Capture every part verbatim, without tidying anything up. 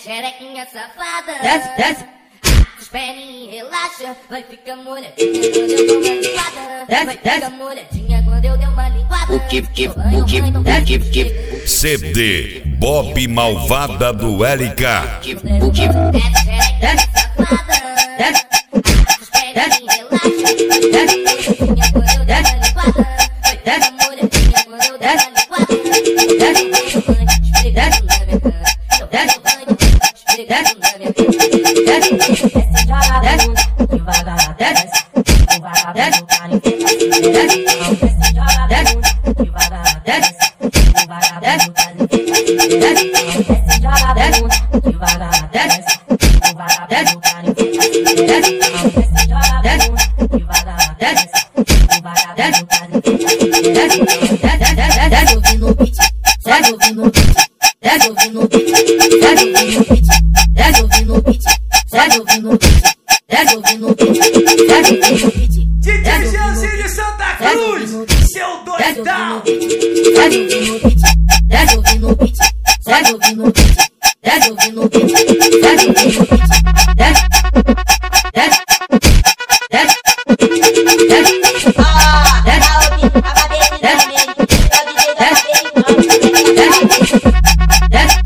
xerequinha safada. Desce, desce. Os perninhos relaxa, vai ficar molhadinha quando eu dou uma linguada. Vai ficar molhadinha quando eu der uma linguada. O que, que, o que, o que, que. C D Bob Malvada do L K. O que, Desce, xerequinha safada. Desce, Os perninhos relaxa, vai ficar molhadinha quando eu der uma linguada. Vai ficar molhadinha quando eu der uma linguada. Esfregando na minha cara, esfregando na minha cara. desce, Devagar, desce, o vagabundo tá em desce, desce, devagar, desce, o vagabundo tá em desce, joga desce, devagar, desce, o vagabundo tá em desce, joga desce, devagar, desce, o vagabundo tá em desce, desce, ouvindo o beat, segue ouvindo o beat, segue ouvindo o beat, segue ouvindo o beat, segue ouvindo o beat, segue ouvindo o beat. Desce ouvindo o beat, desce ouvindo o beat, D J Jeanzinho de Santa Cruz, seu doidão. desce ouvindo o beat, desce ouvindo o beat, segue ouvindo o beat, desce ouvindo o beat, segue ouvindo o beat, desce, desce, desce, desce, ah, tá ouvindo a cabeça também, o D J da bateria, desce, desce,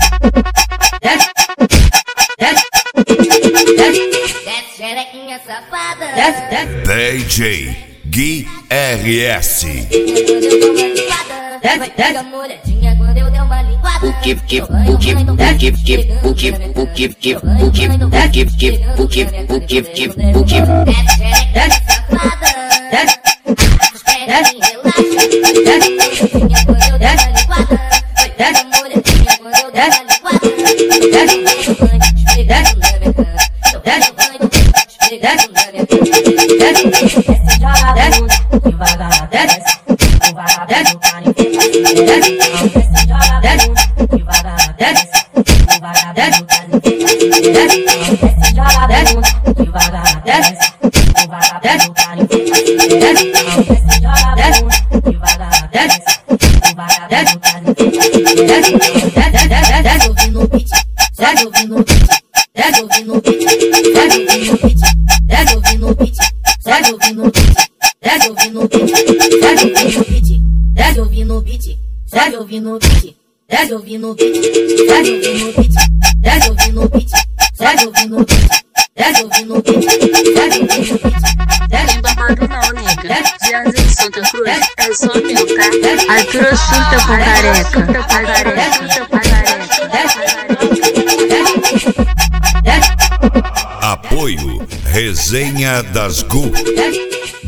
desce, desce, Desce, xerequinha safada. desce, desce. D J Gui R S. Quando eu dou uma linguada, vai ficar molhadinha quando eu der uma linguada. o que, que, o que, o que, que, o que, o que, que, o que, o que, que, o que, o que, que, o que. Desce, xerequinha safada. Desce, Os perninhos relaxa, vai ficar molhadinha quando eu der uma linguada. Vai ficar molhadinha quando eu der uma linguada. Esfregando na minha cara, esfregando na minha cara. desce, joga desce, devagar, desce, o vagabundo tá em desce, desce, joga desce, devagar, desce, o vagabundo tá em desce, desce, joga desce, devagar, desce, o vagabundo tá em desce, desce, joga desce, devagar, desce, o vagabundo tá em desce, desce, desce, ouvindo o beat, segue ouvindo o beat, desce ouvindo o beat, segue ouvindo o beat, desce ouvindo o beat, segue ouvindo o beat, desce ouvindo o beat, segue ouvindo o beat, desce ouvindo o beat, segue ouvindo o beat, desce ouvindo o beat, segue ouvindo o beat, desce ouvindo o beat, segue ouvindo o beat, desce ouvindo o beat, segue ouvindo o beat, Tem babado não, nega. Jeanzinho de Santa Cruz, é só meu, tá? Arthur surta com careca. Careca, careca. Apoio Resenha das Gu. desce,